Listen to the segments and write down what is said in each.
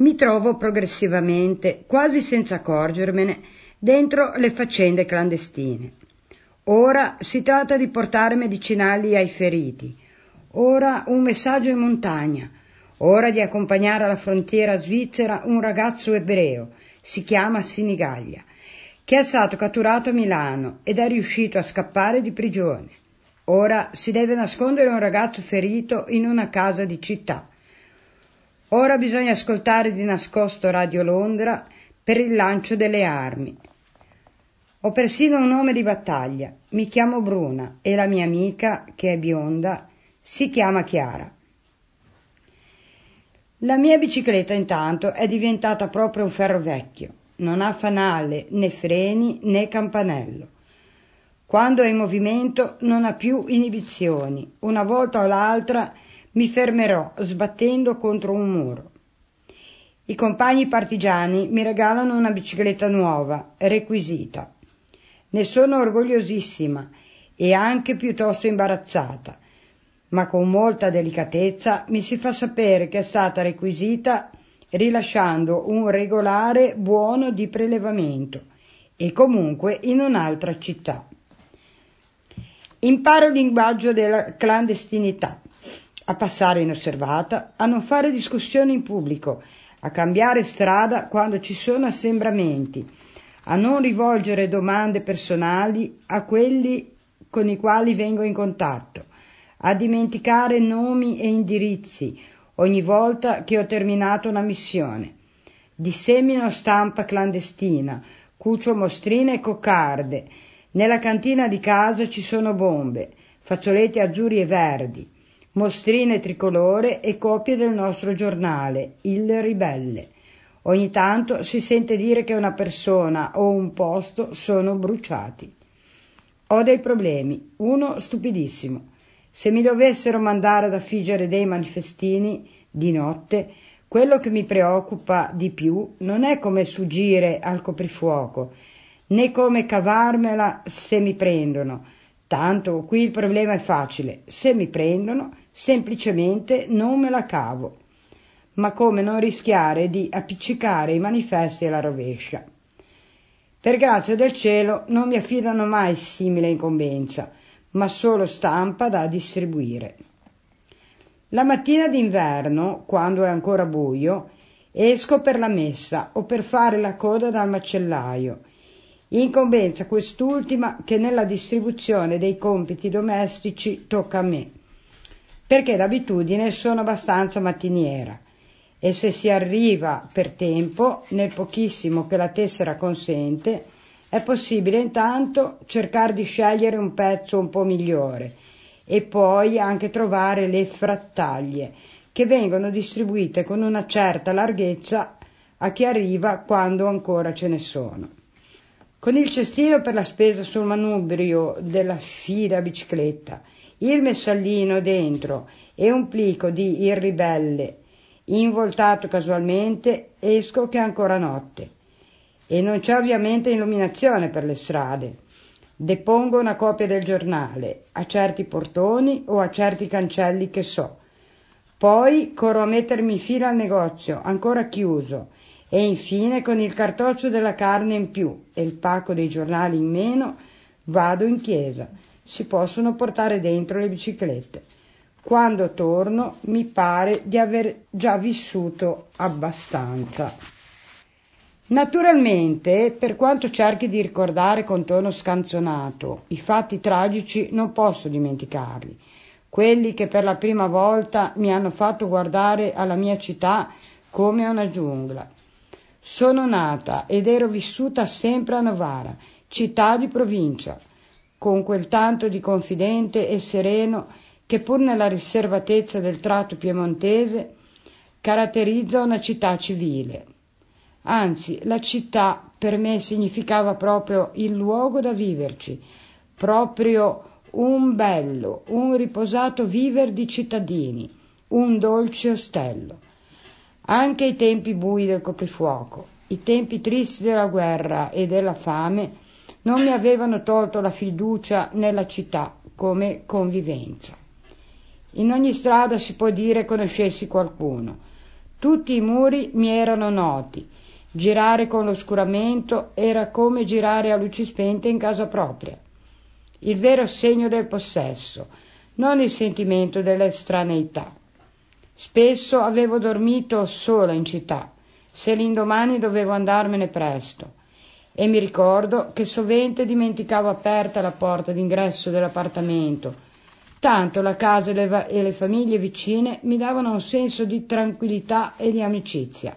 mi trovo progressivamente, quasi senza accorgermene, dentro le faccende clandestine. Ora si tratta di portare medicinali ai feriti, ora un messaggio in montagna, ora di accompagnare alla frontiera svizzera un ragazzo ebreo, si chiama Sinigaglia, che è stato catturato a Milano ed è riuscito a scappare di prigione. Ora si deve nascondere un ragazzo ferito in una casa di città. Ora bisogna ascoltare di nascosto Radio Londra per il lancio delle armi. Ho persino un nome di battaglia. Mi chiamo Bruna e la mia amica, che è bionda, si chiama Chiara. La mia bicicletta intanto è diventata proprio un ferro vecchio. Non ha fanale, né freni, né campanello. Quando è in movimento non ha più inibizioni. Una volta o l'altra mi fermerò sbattendo contro un muro. I compagni partigiani mi regalano una bicicletta nuova, requisita. Ne sono orgogliosissima e anche piuttosto imbarazzata, ma con molta delicatezza mi si fa sapere che è stata requisita rilasciando un regolare buono di prelevamento e comunque in un'altra città. Imparo il linguaggio della clandestinità, a passare inosservata, a non fare discussioni in pubblico, a cambiare strada quando ci sono assembramenti, a non rivolgere domande personali a quelli con i quali vengo in contatto, a dimenticare nomi e indirizzi ogni volta che ho terminato una missione. Dissemino stampa clandestina, cucio mostrine e coccarde. Nella cantina di casa ci sono bombe, fazzoletti azzurri e verdi, mostrine tricolore e copie del nostro giornale, Il Ribelle. Ogni tanto si sente dire che una persona o un posto sono bruciati. Ho dei problemi, uno stupidissimo. Se mi dovessero mandare ad affiggere dei manifestini di notte, quello che mi preoccupa di più non è come sfuggire al coprifuoco, né come cavarmela se mi prendono. Tanto qui il problema è facile, se mi prendono semplicemente non me la cavo, ma come non rischiare di appiccicare i manifesti alla rovescia. Per grazia del cielo non mi affidano mai simile incombenza, ma solo stampa da distribuire. La mattina d'inverno, quando è ancora buio, esco per la messa o per fare la coda dal macellaio. Incombenza quest'ultima che nella distribuzione dei compiti domestici tocca a me, perché d'abitudine sono abbastanza mattiniera e se si arriva per tempo, nel pochissimo che la tessera consente, è possibile intanto cercare di scegliere un pezzo un po' migliore e poi anche trovare le frattaglie che vengono distribuite con una certa larghezza a chi arriva quando ancora ce ne sono. Con il cestino per la spesa sul manubrio della fida bicicletta, il messallino dentro e un plico di Il Ribelle involtato casualmente, esco che è ancora notte e non c'è ovviamente illuminazione per le strade. Depongo una copia del giornale a certi portoni o a certi cancelli che so. Poi corro a mettermi in fila al negozio, ancora chiuso, e infine con il cartoccio della carne in più e il pacco dei giornali in meno vado in chiesa. Si possono portare dentro le biciclette. Quando torno mi pare di aver già vissuto abbastanza. Naturalmente, per quanto cerchi di ricordare con tono scanzonato, i fatti tragici non posso dimenticarli, quelli che per la prima volta mi hanno fatto guardare alla mia città come a una giungla. Sono nata ed ero vissuta sempre a Novara, città di provincia, con quel tanto di confidente e sereno che pur nella riservatezza del tratto piemontese caratterizza una città civile. Anzi, la città per me significava proprio il luogo da viverci, proprio un bello, un riposato viver di cittadini, un dolce ostello. Anche i tempi bui del coprifuoco, i tempi tristi della guerra e della fame non mi avevano tolto la fiducia nella città come convivenza. In ogni strada si può dire conoscessi qualcuno. Tutti i muri mi erano noti. Girare con l'oscuramento era come girare a luci spente in casa propria. Il vero segno del possesso, non il sentimento dell'estraneità. Spesso avevo dormito sola in città, se l'indomani dovevo andarmene presto, e mi ricordo che sovente dimenticavo aperta la porta d'ingresso dell'appartamento, tanto la casa e le famiglie vicine mi davano un senso di tranquillità e di amicizia.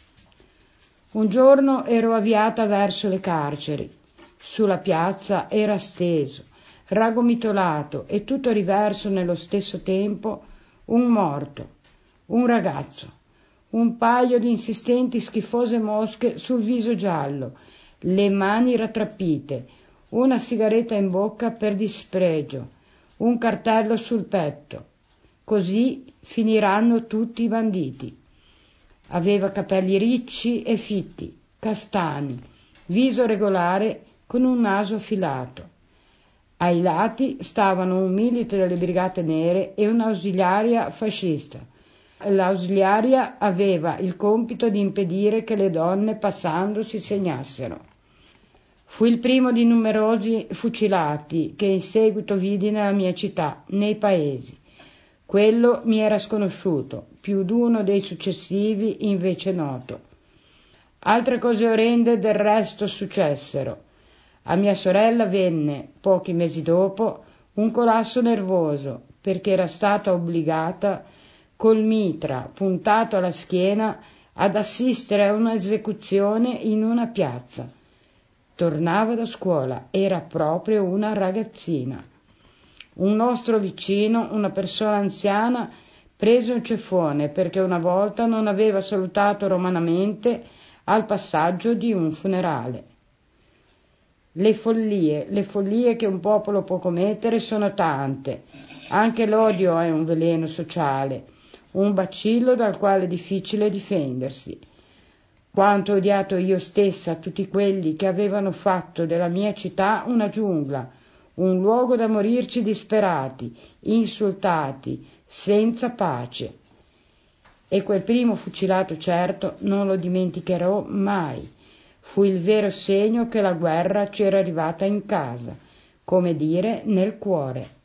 Un giorno ero avviata verso le carceri. Sulla piazza era steso, raggomitolato e tutto riverso nello stesso tempo, un morto, un ragazzo, un paio di insistenti schifose mosche sul viso giallo, le mani rattrappite, una sigaretta in bocca per dispregio, un cartello sul petto. Così finiranno tutti i banditi. Aveva capelli ricci e fitti, castani, viso regolare con un naso affilato. Ai lati stavano un milite delle Brigate Nere e un'ausiliaria fascista. L'ausiliaria aveva il compito di impedire che le donne passando si segnassero. Fu il primo di numerosi fucilati che in seguito vidi nella mia città, nei paesi. Quello mi era sconosciuto, più d'uno dei successivi invece noto. Altre cose orrende del resto successero. A mia sorella venne, pochi mesi dopo, un collasso nervoso, perché era stata obbligata, col mitra puntato alla schiena, ad assistere a un'esecuzione in una piazza. Tornava da scuola, era proprio una ragazzina. Un nostro vicino, una persona anziana, prese un ceffone perché una volta non aveva salutato romanamente al passaggio di un funerale. Le follie che un popolo può commettere sono tante. Anche l'odio è un veleno sociale, un bacillo dal quale è difficile difendersi. Quanto ho odiato io stessa tutti quelli che avevano fatto della mia città una giungla, un luogo da morirci disperati, insultati, senza pace. E quel primo fucilato, certo, non lo dimenticherò mai. Fu il vero segno che la guerra c'era arrivata in casa, come dire nel cuore.